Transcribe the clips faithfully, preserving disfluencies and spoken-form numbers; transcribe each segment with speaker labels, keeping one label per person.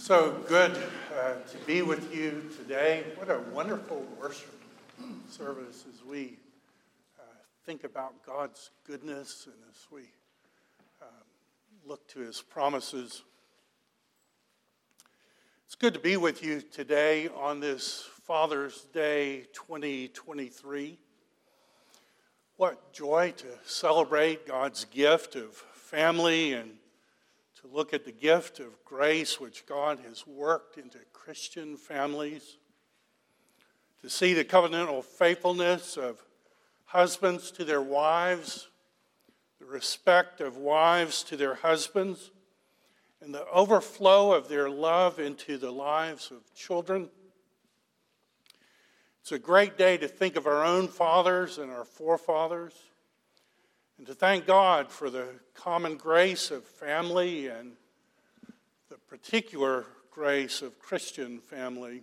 Speaker 1: So good uh, to be with you today. What a wonderful worship service as we uh, think about God's goodness and as we uh, look to his promises. It's good to be with you today on this Father's Day twenty twenty-three. What joy to celebrate God's gift of family and to look at the gift of grace which God has worked into Christian families, to see the covenantal faithfulness of husbands to their wives, the respect of wives to their husbands, and the overflow of their love into the lives of children. It's a great day to think of our own fathers and our forefathers, and to thank God for the common grace of family and the particular grace of Christian family.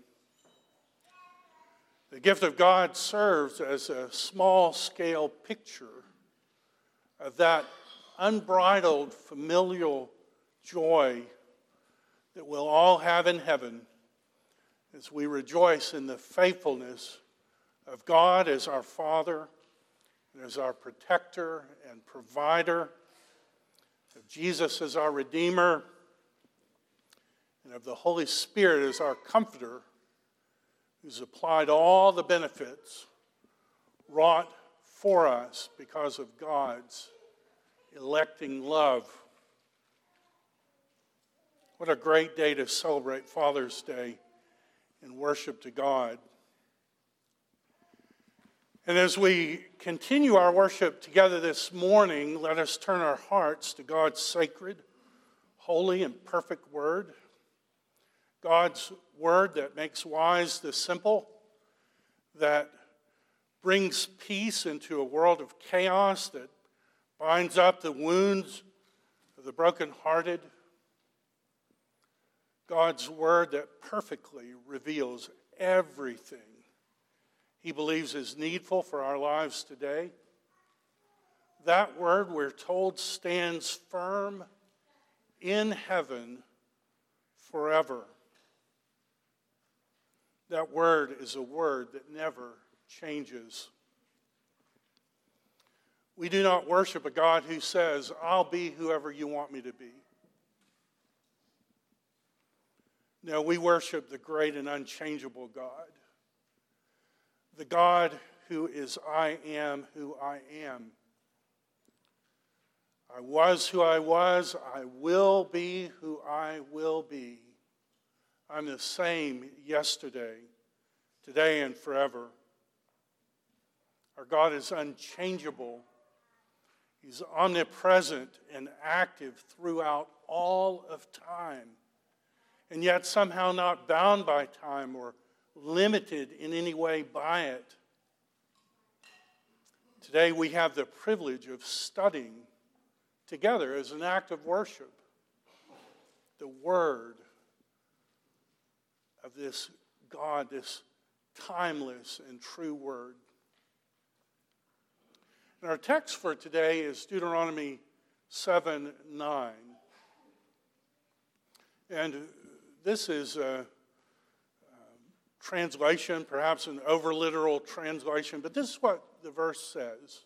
Speaker 1: The gift of God serves as a small-scale picture of that unbridled familial joy that we'll all have in heaven as we rejoice in the faithfulness of God as our Father and as our protector and provider, of Jesus as our Redeemer, and of the Holy Spirit as our Comforter, who's applied all the benefits wrought for us because of God's electing love. What a great day to celebrate Father's Day in worship to God. And as we continue our worship together this morning, let us turn our hearts to God's sacred, holy, and perfect word. God's word that makes wise the simple, that brings peace into a world of chaos, that binds up the wounds of the brokenhearted. God's word that perfectly reveals everything he believes is needful for our lives today. That word, we're told, stands firm in heaven forever. That word is a word that never changes. We do not worship a God who says, I'll be whoever you want me to be. No, we worship the great and unchangeable God. The God who is I am who I am. I was who I was. I will be who I will be. I'm the same yesterday, today, and forever. Our God is unchangeable. He's omnipresent and active throughout all of time, and yet somehow not bound by time or limited in any way by it. Today we have the privilege of studying together as an act of worship the word of this God, this timeless and true word. And our text for today is Deuteronomy seven nine. And this is a translation, perhaps an over-literal translation, but this is what the verse says.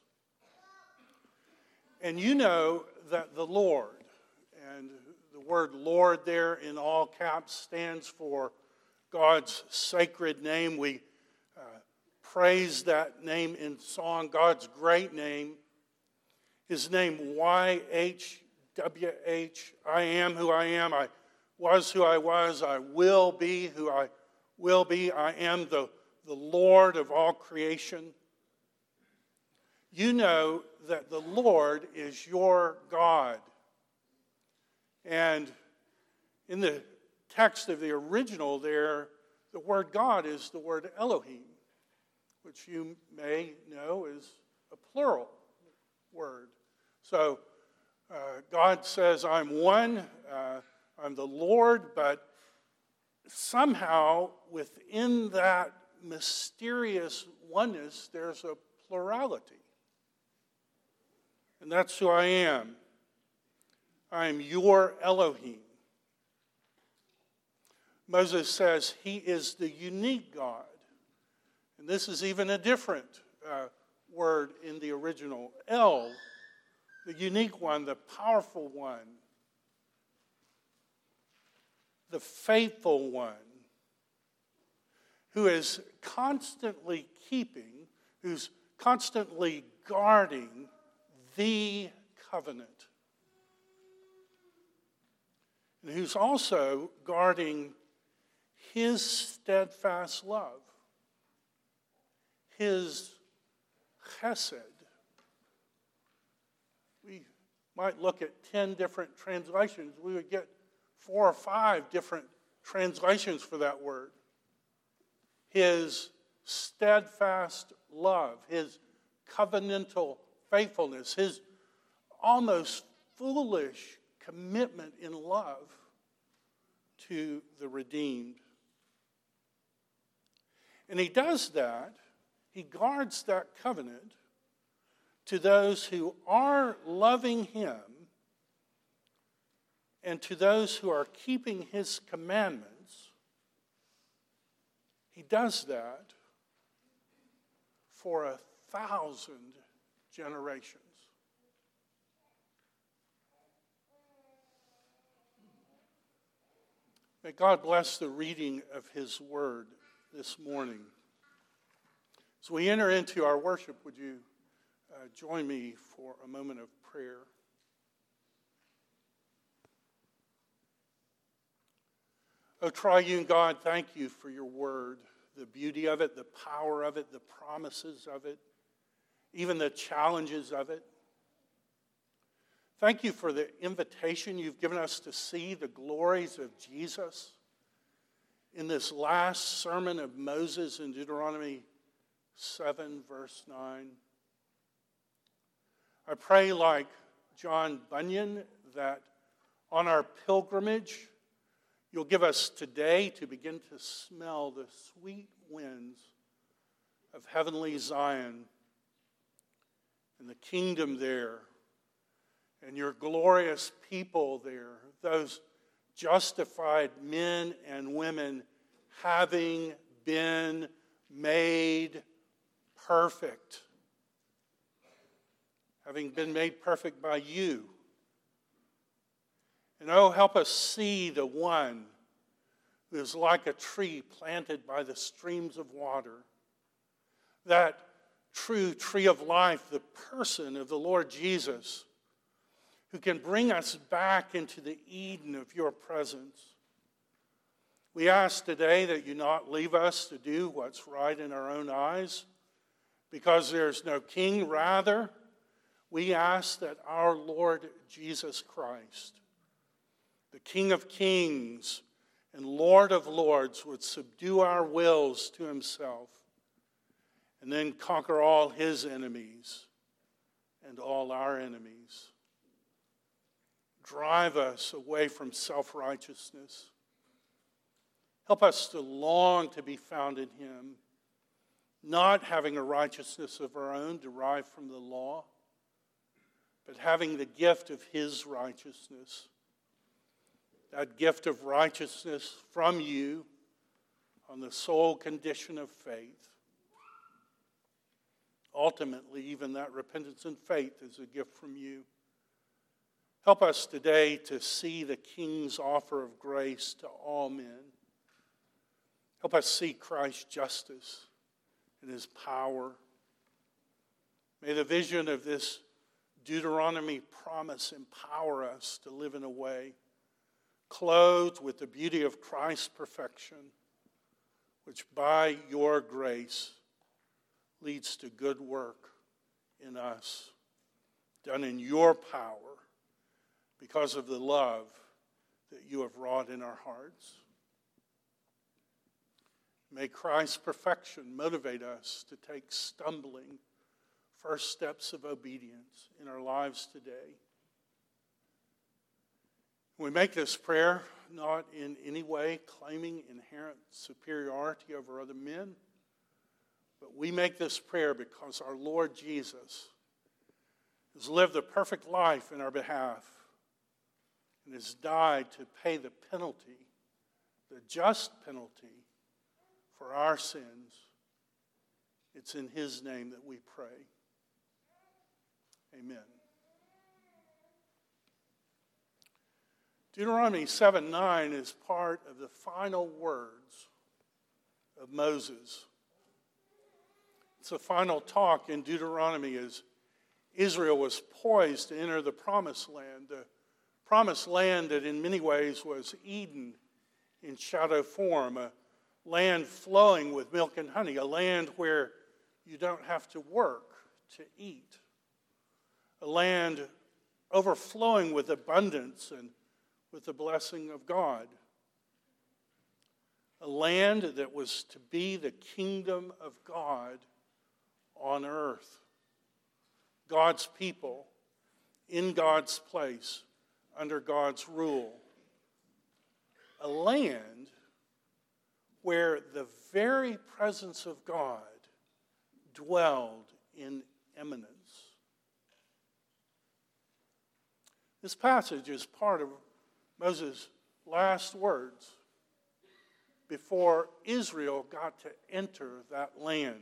Speaker 1: And you know that the Lord, and the word Lord there in all caps stands for God's sacred name. We uh, praise that name in song, God's great name. His name, Y H W H, I am who I am, I was who I was, I will be who I will be. I am the, the Lord of all creation. You know that the Lord is your God. And in the text of the original there, the word God is the word Elohim, which you may know is a plural word. So uh, God says, I'm one, uh, I'm the Lord, but somehow within that mysterious oneness, there's a plurality. And that's who I am. I am your Elohim. Moses says he is the unique God. And this is even a different uh, word in the original. El, the unique one, the powerful one, the faithful one, who is constantly keeping, who's constantly guarding the covenant. And who's also guarding his steadfast love, his chesed. We might look at ten different translations. We would get four or five different translations for that word. His steadfast love, his covenantal faithfulness, his almost foolish commitment in love to the redeemed. And he does that, he guards that covenant to those who are loving him and to those who are keeping his commandments. He does that for a thousand generations. May God bless the reading of his word this morning. As we enter into our worship, would you uh, join me for a moment of prayer? Oh, triune God, thank you for your word, the beauty of it, the power of it, the promises of it, even the challenges of it. Thank you for the invitation you've given us to see the glories of Jesus in this last sermon of Moses in Deuteronomy seven, verse nine. I pray, like John Bunyan, that on our pilgrimage, you'll give us today to begin to smell the sweet winds of heavenly Zion and the kingdom there, and your glorious people there, those justified men and women having been made perfect, having been made perfect by you. And oh, help us see the one who is like a tree planted by the streams of water, that true tree of life, the person of the Lord Jesus, who can bring us back into the Eden of your presence. We ask today that you not leave us to do what's right in our own eyes, because there's no king. Rather, we ask that our Lord Jesus Christ, the King of kings and Lord of lords, would subdue our wills to himself and then conquer all his enemies and all our enemies. Drive us away from self-righteousness. Help us to long to be found in him, not having a righteousness of our own derived from the law, but having the gift of his righteousness, that gift of righteousness from you on the sole condition of faith. Ultimately, even that repentance and faith is a gift from you. Help us today to see the King's offer of grace to all men. Help us see Christ's justice and his power. May the vision of this Deuteronomy promise empower us to live in a way clothed with the beauty of Christ's perfection, which by your grace leads to good work in us, done in your power, because of the love that you have wrought in our hearts. May Christ's perfection motivate us to take stumbling first steps of obedience in our lives today. We make this prayer not in any way claiming inherent superiority over other men, but we make this prayer because our Lord Jesus has lived a perfect life in our behalf and has died to pay the penalty the just penalty for our sins. It's in his name that we pray. Amen. Deuteronomy seven nine is part of the final words of Moses. It's the final talk in Deuteronomy as Israel was poised to enter the promised land. The promised land that in many ways was Eden in shadow form, a land flowing with milk and honey, a land where you don't have to work to eat, a land overflowing with abundance and with the blessing of God, a land that was to be the kingdom of God on earth, God's people in God's place under God's rule, a land where the very presence of God dwelled in eminence. This passage is part of Moses' last words before Israel got to enter that land.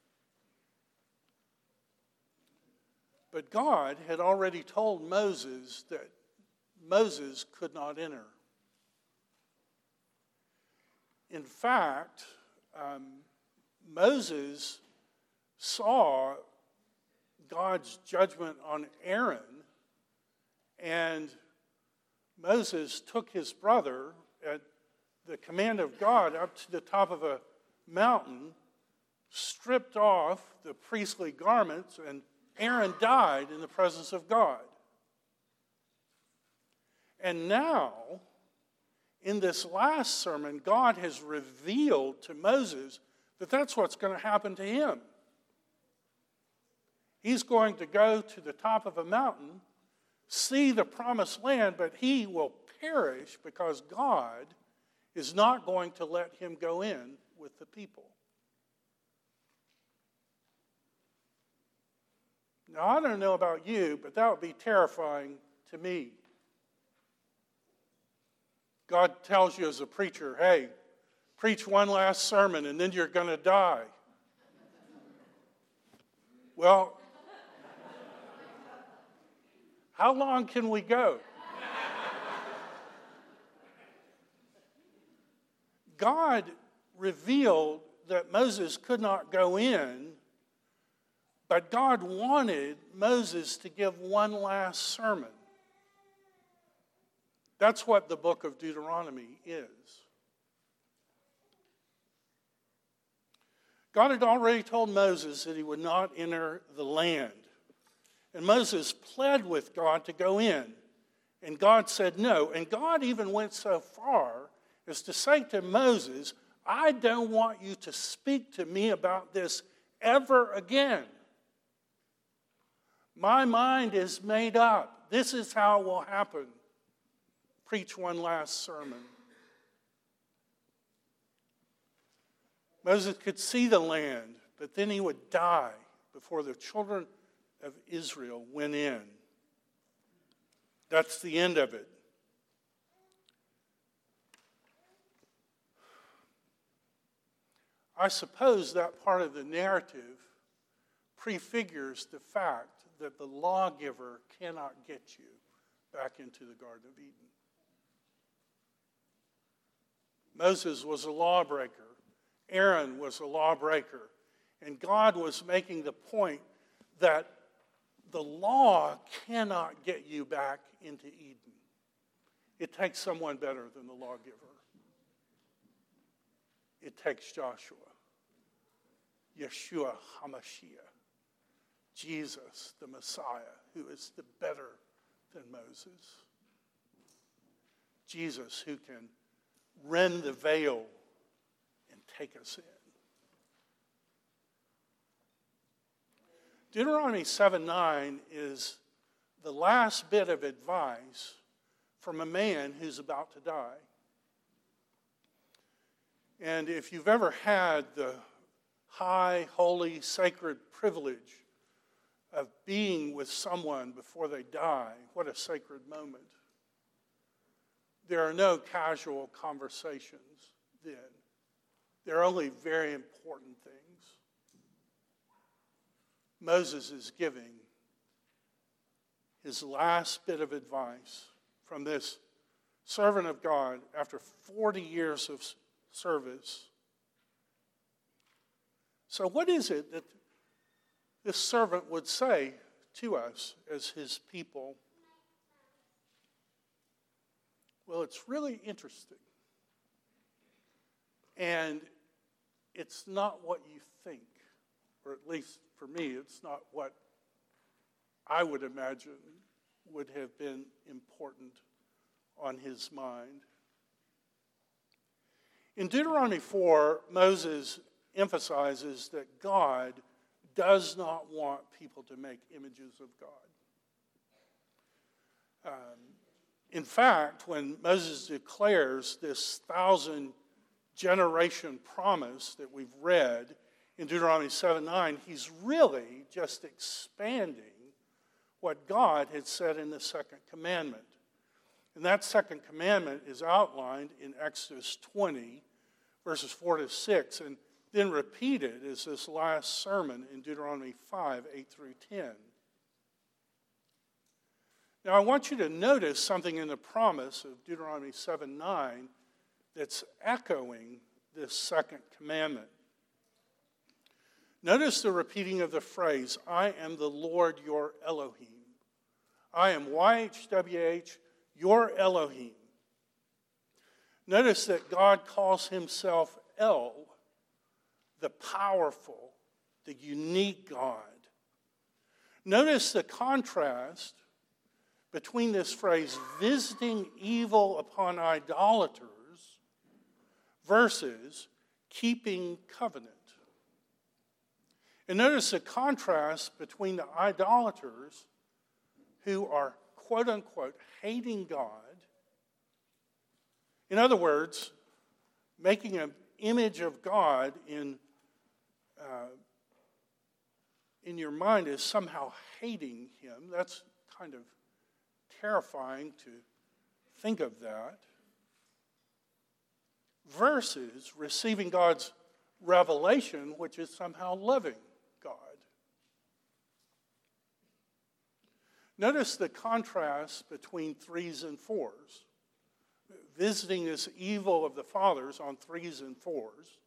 Speaker 1: But God had already told Moses that Moses could not enter. In fact, um, Moses saw God's judgment on Aaron, and Moses took his brother at the command of God up to the top of a mountain, stripped off the priestly garments, and Aaron died in the presence of God. And now, in this last sermon, God has revealed to Moses that that's what's going to happen to him. He's going to go to the top of a mountain, see the promised land, but he will perish because God is not going to let him go in with the people. Now, I don't know about you, but that would be terrifying to me. God tells you as a preacher, hey, preach one last sermon and then you're going to die. Well, how long can we go? God revealed that Moses could not go in, but God wanted Moses to give one last sermon. That's what the book of Deuteronomy is. God had already told Moses that he would not enter the land. And Moses pled with God to go in. And God said no. And God even went so far as to say to Moses, I don't want you to speak to me about this ever again. My mind is made up. This is how it will happen. Preach one last sermon. Moses could see the land, but then he would die before the children of Israel went in. That's the end of it. I suppose that part of the narrative prefigures the fact that the lawgiver cannot get you back into the Garden of Eden. Moses was a lawbreaker. Aaron was a lawbreaker. And God was making the point that the law cannot get you back into Eden. It takes someone better than the lawgiver. It takes Joshua, Yeshua HaMashiach, Jesus, the Messiah, who is the better than Moses. Jesus, who can rend the veil and take us in. Deuteronomy seven nine is the last bit of advice from a man who's about to die. And if you've ever had the high, holy, sacred privilege of being with someone before they die, what a sacred moment. there are no casual conversations then. There are only very important things. Moses is giving his last bit of advice from this servant of God after forty years of service. So what is it that this servant would say to us as his people? Well, it's really interesting. And it's not what you think, or at least for me, it's not what I would imagine would have been important on his mind. In Deuteronomy four, Moses emphasizes that God does not want people to make images of God. Um, in fact, when Moses declares this thousand generation promise that we've read in Deuteronomy seven nine, he's really just expanding what God had said in the second commandment. And that second commandment is outlined in Exodus twenty, verses four to six, and then repeated as this last sermon in Deuteronomy five, eight through ten. Now, I want you to notice something in the promise of Deuteronomy seven nine that's echoing this second commandment. Notice the repeating of the phrase, I am the Lord your Elohim. I am Y H W H, your Elohim. Notice that God calls himself El, the powerful, the unique God. Notice the contrast between this phrase, visiting evil upon idolaters, versus keeping covenant. And notice the contrast between the idolaters who are, quote unquote, hating God. In other words, making an image of God in, uh, in your mind is somehow hating him. That's kind of terrifying to think of that. Versus receiving God's revelation, which is somehow loving God. Notice the contrast between threes and fours. Visiting this evil of the fathers on threes and fours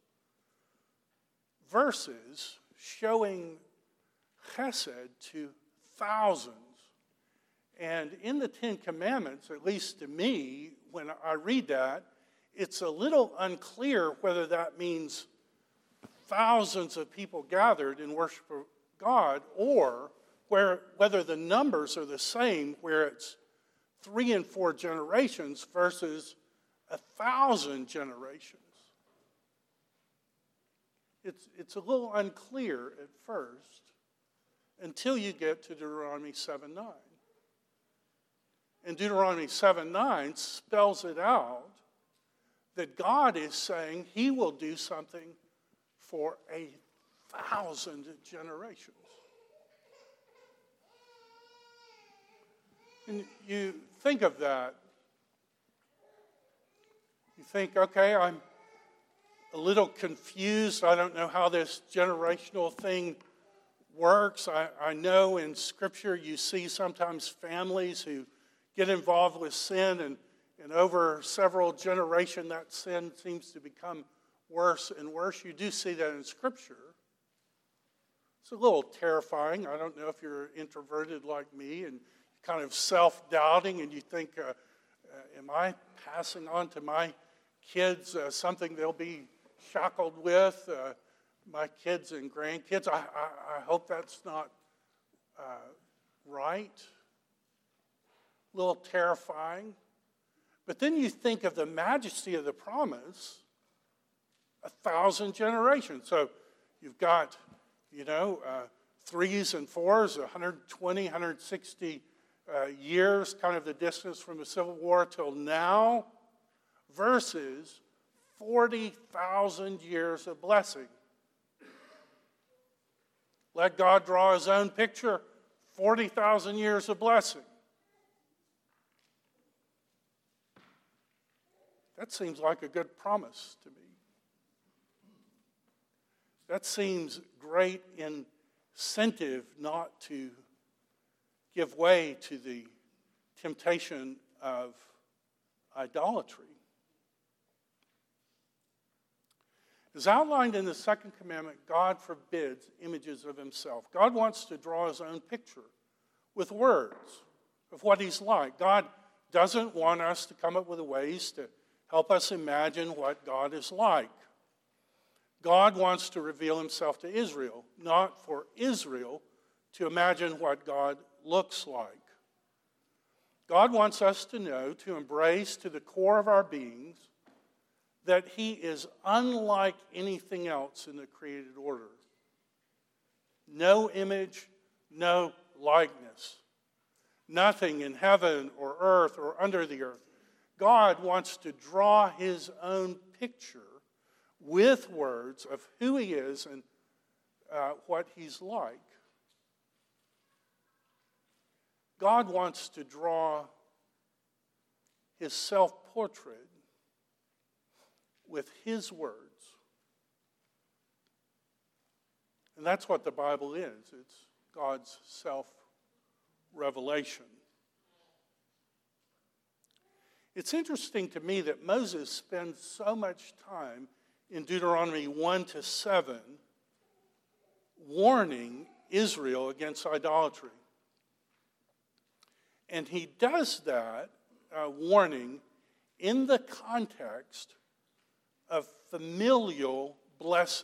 Speaker 1: versus showing chesed to thousands. And in the Ten Commandments, at least to me, when I read that, it's a little unclear whether that means thousands of people gathered in worship of God or where, whether the numbers are the same, where it's three and four generations versus a thousand generations. It's, it's a little unclear at first until you get to Deuteronomy seven nine. And Deuteronomy seven nine spells it out that God is saying he will do something for a thousand generations. And you think of that. You think, okay, I'm a little confused. I don't know how this generational thing works. I, I know in Scripture you see sometimes families who get involved with sin, and, and over several generations that sin seems to become worse and worse. You do see that in Scripture. It's a little terrifying. I don't know if you're introverted like me and kind of self-doubting, and you think, uh, uh, am I passing on to my kids uh, something they'll be shackled with? Uh, my kids and grandkids, I, I, I hope that's not uh, right. A little terrifying. But then you think of the majesty of the promise, a thousand generations. So you've got, you know, uh, threes and fours, one hundred twenty, one hundred sixty uh, years, kind of the distance from the Civil War till now, versus forty thousand years of blessing. Let God draw his own picture, forty thousand years of blessing. That seems like a good promise to me. That seems great incentive not to give way to the temptation of idolatry. As outlined in the second commandment, God forbids images of himself. God wants to draw his own picture with words of what he's like. God doesn't want us to come up with ways to help us imagine what God is like. God wants to reveal himself to Israel, not for Israel to imagine what God looks like. God wants us to know, to embrace to the core of our beings, that he is unlike anything else in the created order. No image, no likeness. Nothing in heaven or earth or under the earth. God wants to draw his own picture with words of who he is and uh, what he's like. God wants to draw his self-portrait with his words. And that's what the Bible is. It's God's self-revelation. It's interesting to me that Moses spends so much time in Deuteronomy one to seven warning Israel against idolatry. And he does that uh, warning in the context of familial blessing.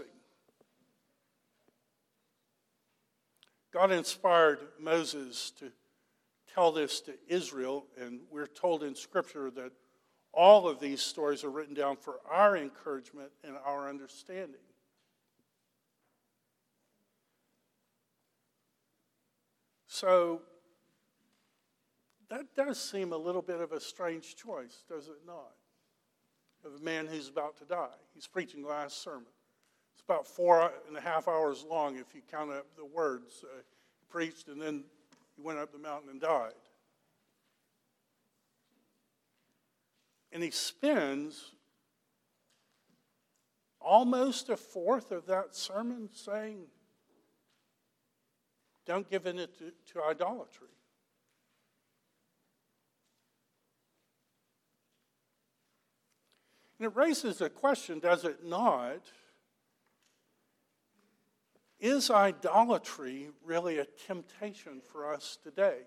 Speaker 1: God inspired Moses to tell this to Israel, and we're told in Scripture that all of these stories are written down for our encouragement and our understanding. So, that does seem a little bit of a strange choice, does it not? Of a man who's about to die. He's preaching the last sermon. It's about four and a half hours long if you count up the words. Uh, he preached and then he went up the mountain and died. And he spends almost a fourth of that sermon saying, don't give in to, to idolatry. And it raises a question, does it not? Is idolatry really a temptation for us today?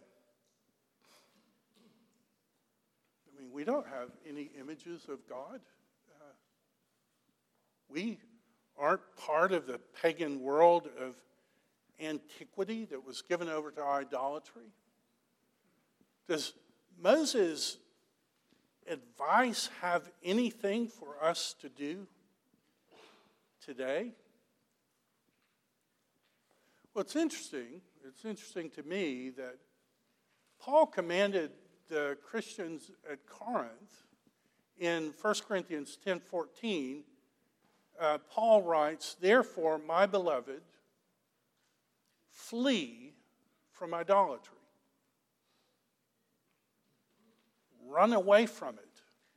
Speaker 1: I mean, we don't have any images of God. Uh, we aren't part of the pagan world of antiquity that was given over to idolatry. Does Moses' advice have anything for us to do today? Well, it's interesting. It's interesting to me that Paul commanded the Christians at Corinth in First Corinthians ten fourteen. Uh, Paul writes, therefore, my beloved, flee from idolatry. Run away from it.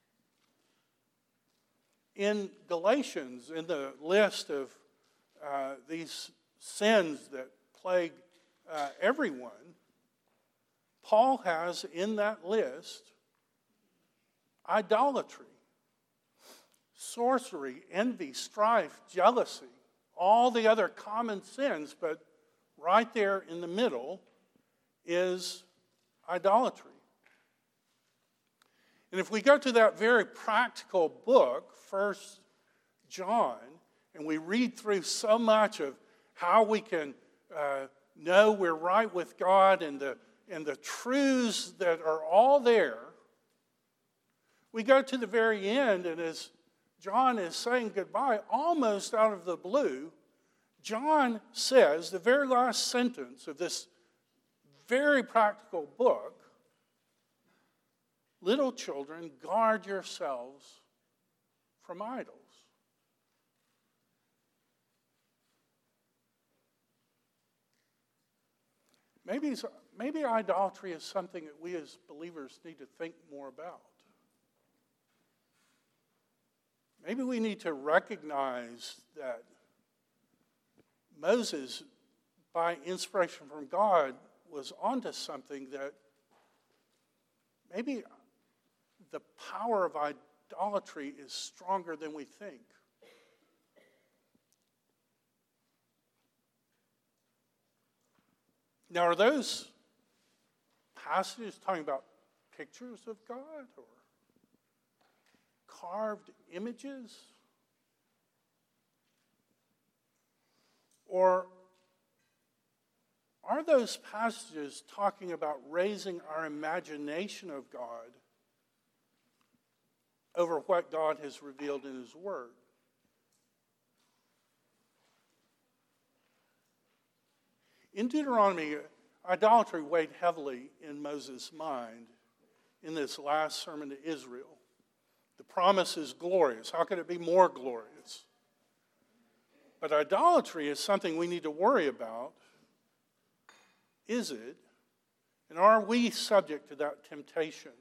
Speaker 1: In Galatians, in the list of uh, these sins that plague uh, everyone, Paul has in that list idolatry, sorcery, envy, strife, jealousy, all the other common sins, but right there in the middle is idolatry. And if we go to that very practical book, First John, and we read through so much of how we can uh, know we're right with God and the, and the truths that are all there, we go to the very end, and as John is saying goodbye, almost out of the blue, John says, the very last sentence of this very practical book, little children, guard yourselves from idols. Maybe, maybe idolatry is something that we as believers need to think more about. maybe we need to recognize that Moses, by inspiration from God, was onto something that maybe the power of idolatry is stronger than we think. Now, are those passages talking about pictures of God or carved images? Or are those passages talking about raising our imagination of God over what God has revealed in His Word? In Deuteronomy, idolatry weighed heavily in Moses' mind in this last sermon to Israel. The promise is glorious. How could it be more glorious? But idolatry is something we need to worry about. Is it? And are we subject to that temptation?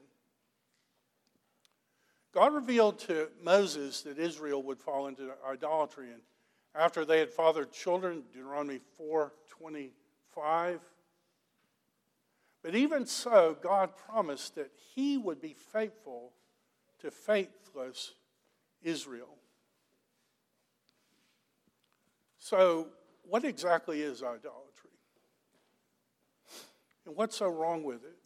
Speaker 1: God revealed to Moses that Israel would fall into idolatry, and after they had fathered children, Deuteronomy four twenty-five. But even so, God promised that He would be faithful to faithless Israel. So, what exactly is idolatry? And what's so wrong with it?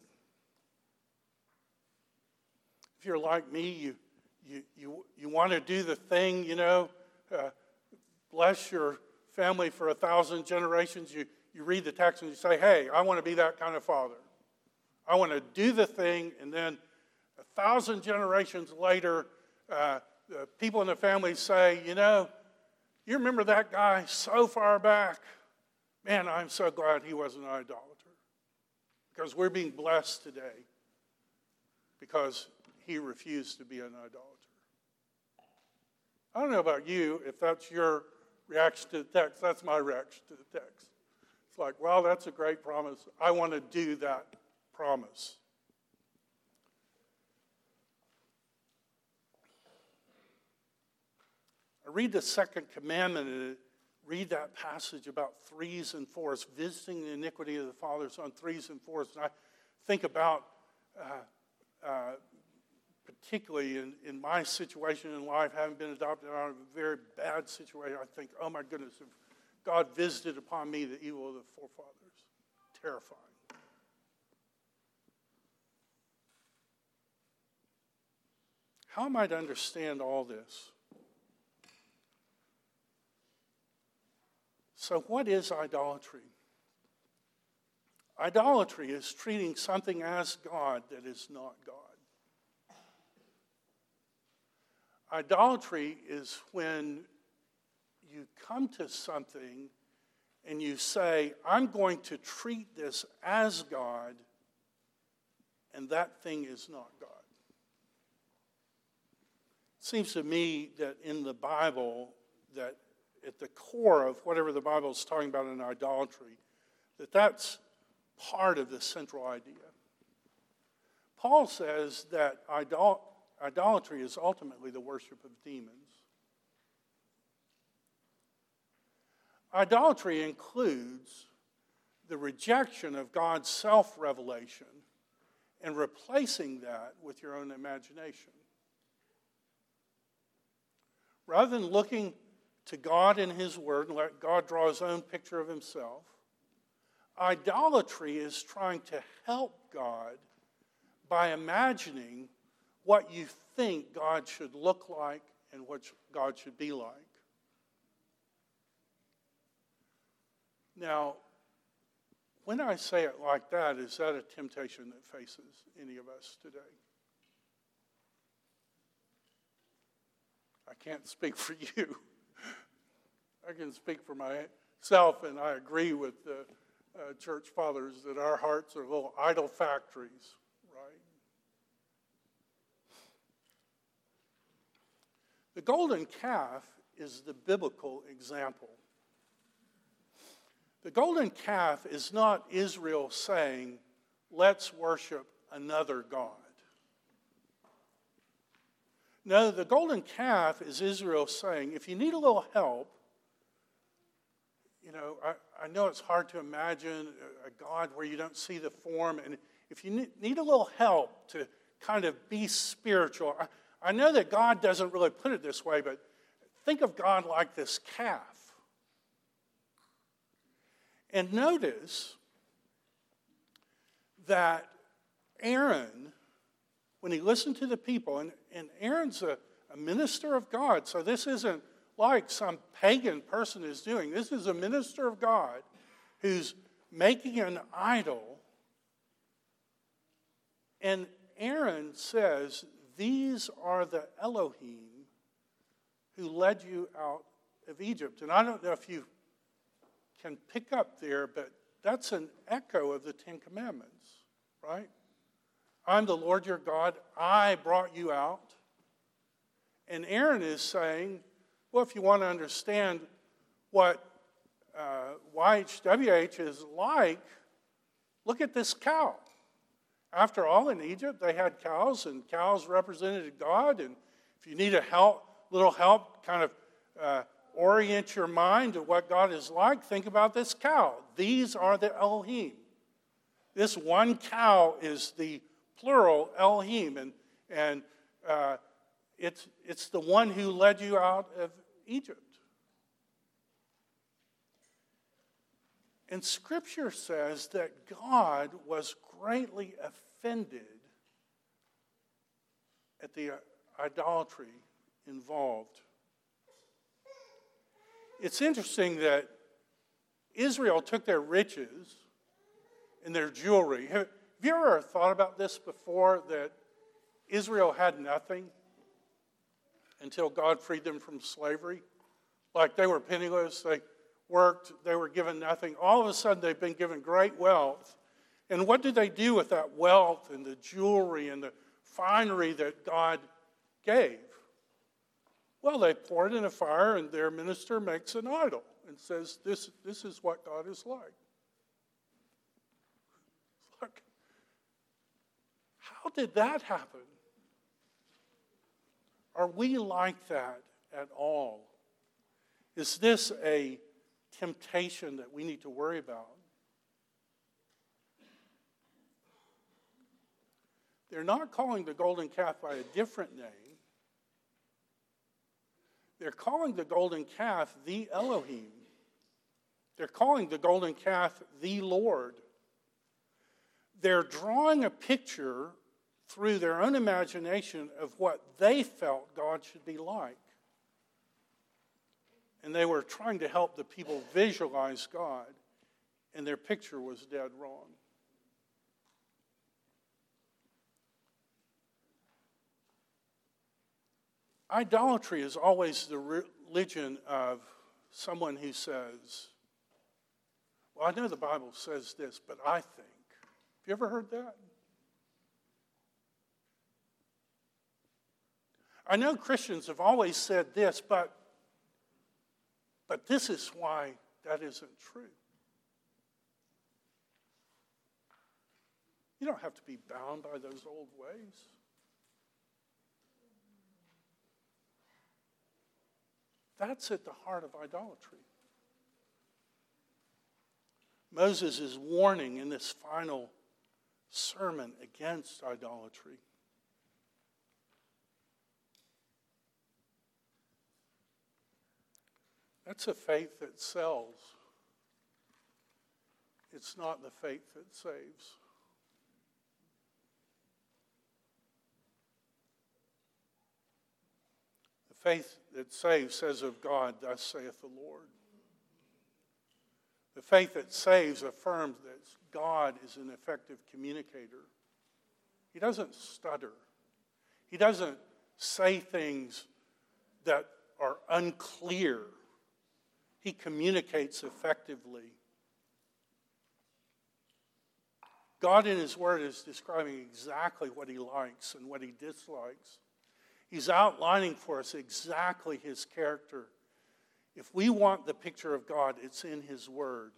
Speaker 1: If you're like me, you you you, you want to do the thing, you know, uh, bless your family for a thousand generations. You, you read the text and you say, hey, I want to be that kind of father. I want to do the thing, and then a thousand generations later, uh, the people in the family say, you know, you remember that guy so far back? Man, I'm so glad he wasn't an idolater. Because we're being blessed today because he refused to be an idolater. I don't know about you, if that's your reaction to the text. That's my reaction to the text. It's like, well, that's a great promise. I want to do that promise. I read the second commandment and read that passage about threes and fours, visiting the iniquity of the fathers on threes and fours. And I think about, uh, uh, particularly in, in my situation in life, having been adopted out of a very bad situation, I think, oh my goodness, if God visited upon me the evil of the forefathers. Terrifying. How am I to understand all this? So what is idolatry? Idolatry is treating something as God that is not God. Idolatry is when you come to something and you say, I'm going to treat this as God, and that thing is not God. It seems to me that in the Bible, that at the core of whatever the Bible is talking about in idolatry, that that's part of the central idea. Paul says that idol- idolatry is ultimately the worship of demons. Idolatry includes the rejection of God's self-revelation and replacing that with your own imagination. Rather than looking to God in His Word and let God draw His own picture of Himself, idolatry is trying to help God by imagining what you think God should look like and what God should be like. Now, when I say it like that, is that a temptation that faces any of us today? I can't speak for you. I can speak for myself, and I agree with the uh, church fathers that our hearts are little idol factories, right? The golden calf is the biblical example. The golden calf is not Israel saying, let's worship another God. No, the golden calf is Israel saying, if you need a little help, you know, I, I know it's hard to imagine a, a God where you don't see the form. And if you need, need a little help to kind of be spiritual, I, I know that God doesn't really put it this way, but think of God like this calf. And notice that Aaron, when he listened to the people, and, and Aaron's a, a minister of God, so this isn't like some pagan person is doing. This is a minister of God who's making an idol. And Aaron says, these are the Elohim who led you out of Egypt. And I don't know if you can pick up there, but that's an echo of the Ten Commandments, right? I'm the Lord your God. I brought you out. And Aaron is saying, well, if you want to understand what uh, Y H W H is like, look at this cow. After all, in Egypt, they had cows, and cows represented God. And if you need a help, little help, kind of uh, orient your mind to what God is like, think about this cow. These are the Elohim. This one cow is the plural Elohim, and and uh, it's it's the one who led you out of Egypt. And Scripture says that God was greatly offended at the idolatry involved. It's interesting that Israel took their riches and their jewelry. Have you ever thought about this before, that Israel had nothing until God freed them from slavery? Like they were penniless, they worked, they were given nothing. All of a sudden they've been given great wealth. And what did they do with that wealth and the jewelry and the finery that God gave? Well, they pour it in a fire, and their minister makes an idol and says, this, this is what God is like. Look, how did that happen? Are we like that at all? Is this a temptation that we need to worry about? They're not calling the golden calf by a different name. They're calling the golden calf the Elohim. They're calling the golden calf the Lord. They're drawing a picture through their own imagination of what they felt God should be like. And they were trying to help the people visualize God, and their picture was dead wrong. Idolatry is always the religion of someone who says, well, I know the Bible says this, but I think. Have you ever heard that? I know Christians have always said this, but, but this is why that isn't true. You don't have to be bound by those old ways. That's at the heart of idolatry. Moses is warning in this final sermon against idolatry. That's a faith that sells. It's not the faith that saves. The faith that saves says of God, thus saith the Lord. The faith that saves affirms that God is an effective communicator. He doesn't stutter. He doesn't say things that are unclear. He communicates effectively. God in His Word is describing exactly what He likes and what He dislikes. He's outlining for us exactly His character. If we want the picture of God, it's in His Word.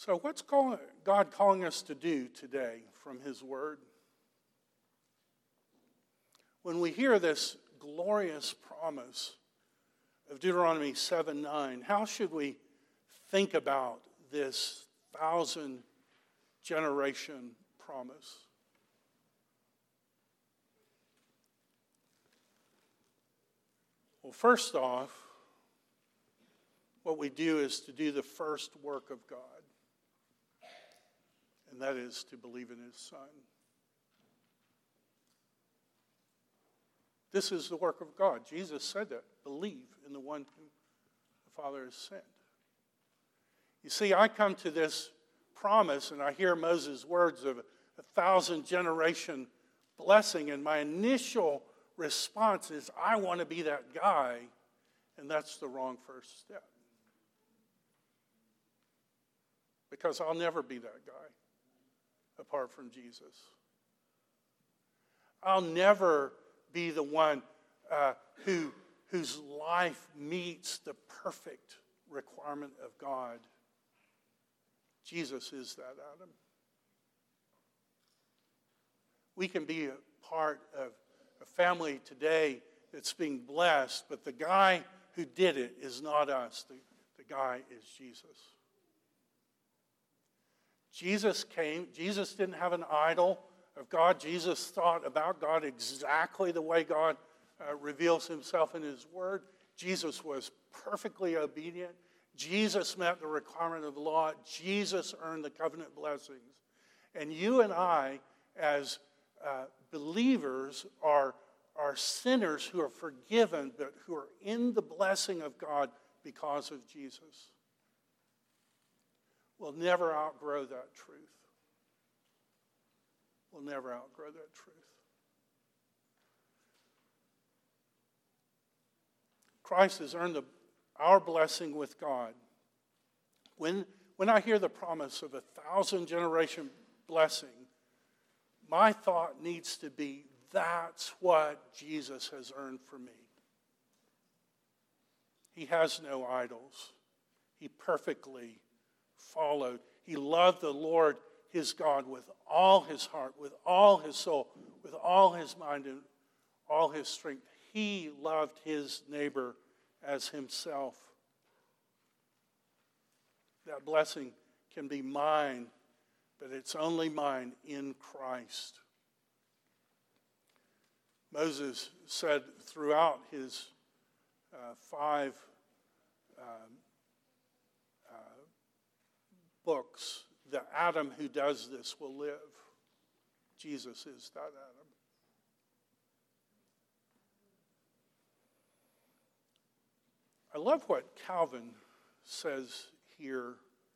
Speaker 1: So what's calling, God calling us to do today from his word? When we hear this glorious promise of Deuteronomy seven nine, how should we think about this thousand generation promise? Well, first off, what we do is to do the first work of God, and that is to believe in his Son. This is the work of God. Jesus said that. Believe in the one whom the Father has sent. You see, I come to this promise and I hear Moses' words of a thousand generation blessing, and my initial response is, I want to be that guy, and that's the wrong first step. Because I'll never be that guy apart from Jesus. I'll never be the one uh, who whose life meets the perfect requirement of God. Jesus is that Adam. We can be a part of a family today that's being blessed, but the guy who did it is not us. The, the guy is Jesus. Jesus came. Jesus didn't have an idol of God. Jesus thought about God exactly the way God uh, reveals himself in his word. Jesus was perfectly obedient. Jesus met the requirement of the law. Jesus earned the covenant blessings. And you and I, as uh, believers, are, are sinners who are forgiven, but who are in the blessing of God because of Jesus. We'll never outgrow that truth. We'll never outgrow that truth. Christ has earned the, our blessing with God. When, when I hear the promise of a thousand generation blessing, my thought needs to be, that's what Jesus has earned for me. He has no idols. He perfectly followed. He loved the Lord his God with all his heart, with all his soul, with all his mind, and all his strength. He loved his neighbor as himself. That blessing can be mine, but it's only mine in Christ. Moses said throughout his uh, five um, uh, books, the Adam who does this will live. Jesus is that Adam. I love what Calvin says here.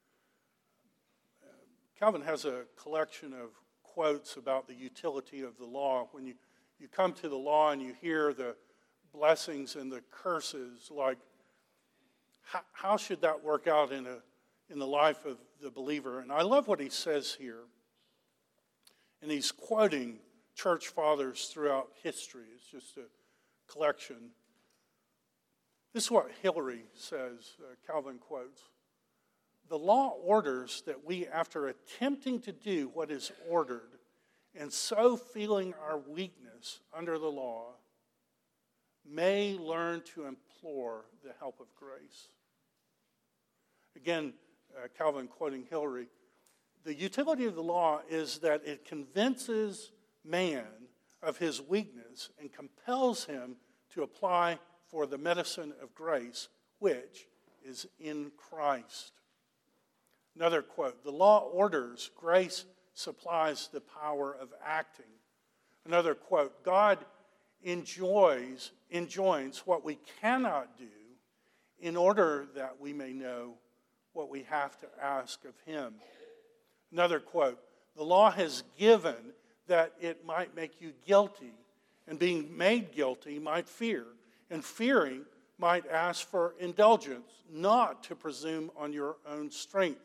Speaker 1: Calvin has a collection of quotes about the utility of the law. When you, you come to the law and you hear the blessings and the curses, like how, how should that work out in a in the life of the believer? And I love what he says here. And he's quoting church fathers throughout history. It's just a collection. This is what Hillary says, uh, Calvin quotes. The law orders that we, after attempting to do what is ordered, and so feeling our weakness under the law, may learn to implore the help of grace. Again, uh, Calvin quoting Hillary, the utility of the law is that it convinces man of his weakness and compels him to apply for the medicine of grace, which is in Christ. Another quote, the law orders, grace supplies the power of acting. Another quote, God enjoys, enjoins what we cannot do in order that we may know what we have to ask of him. Another quote, the law has given that it might make you guilty, and being made guilty might fear, and fearing might ask for indulgence, not to presume on your own strength.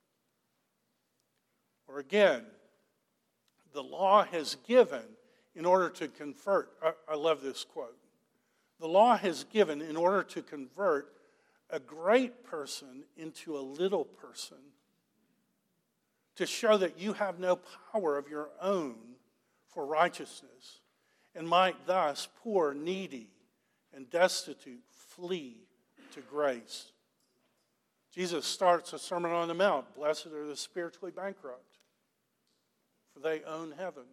Speaker 1: Or again, the law has given in order to convert. I, I love this quote. The law has given in order to convert a great person into a little person, to show that you have no power of your own for righteousness, and might thus, poor, needy, and destitute, flee to grace. Jesus starts a Sermon on the Mount. Blessed are the spiritually bankrupt, for they own heaven.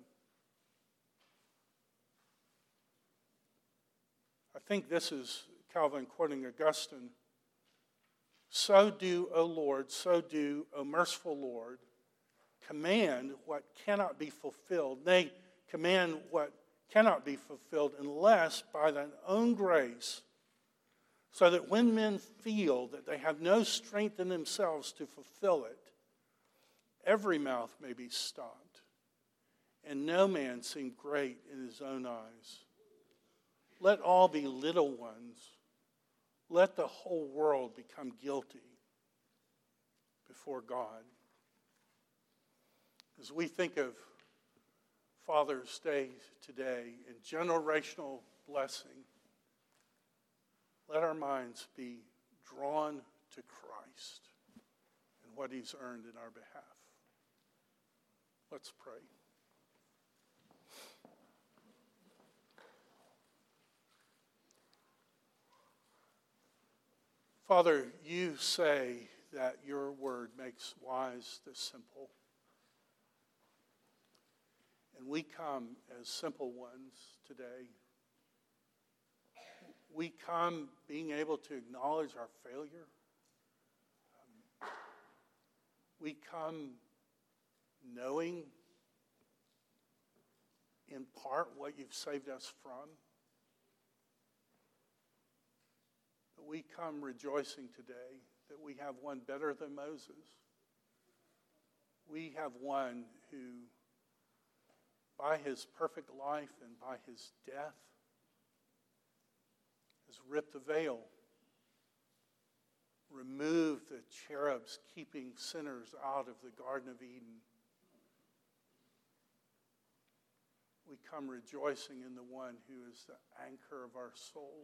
Speaker 1: I think this is Calvin quoting Augustine. So do, O Lord, so do, O merciful Lord, command what cannot be fulfilled, nay, command what cannot be fulfilled unless by thine own grace, so that when men feel that they have no strength in themselves to fulfill it, every mouth may be stopped, and no man seem great in his own eyes. Let all be little ones. Let the whole world become guilty before God. As we think of Father's Day today and generational blessing, let our minds be drawn to Christ and what he's earned in our behalf. Let's pray. Father, you say that your word makes wise the simple. And we come as simple ones today. We come being able to acknowledge our failure. Um, we come knowing in part what you've saved us from. But we come rejoicing today that we have one better than Moses. We have one who, by his perfect life and by his death, has ripped the veil, removed the cherubs keeping sinners out of the Garden of Eden. We come rejoicing in the one who is the anchor of our soul,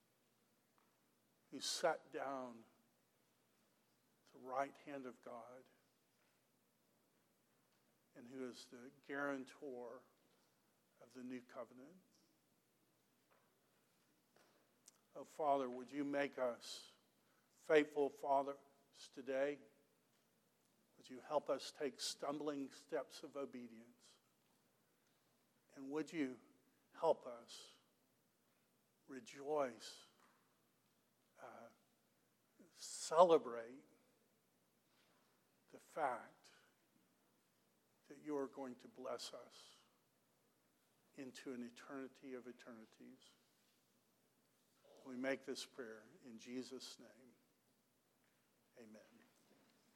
Speaker 1: who sat down at the right hand of God, and who is the guarantor of the new covenant. Oh, Father, would you make us faithful fathers today? Would you help us take stumbling steps of obedience? And would you help us rejoice, uh, celebrate the fact that you are going to bless us into an eternity of eternities. We make this prayer in Jesus' name. Amen.